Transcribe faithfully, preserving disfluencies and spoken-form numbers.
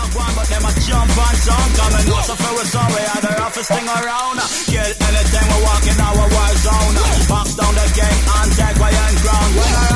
dog one, but them a jump on sound. Coming no so for we're sorry, I the roughest thing around. Kill anything, we're walking our war zone. Box down the game and take way and ground. When I